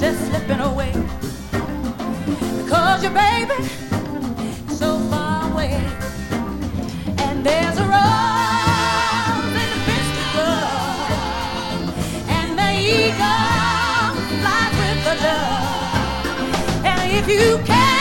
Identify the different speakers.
Speaker 1: they're slipping away. Because your baby is so far away. And there's a rose in the festival, and the eagle flies with the dove. And if you can